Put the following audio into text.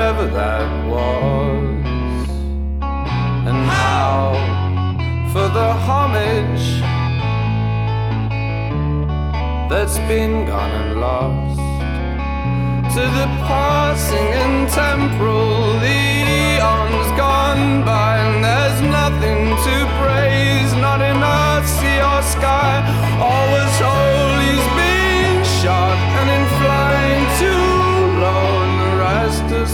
whatever that was. And how for the homage that's been gone and lost, to the passing and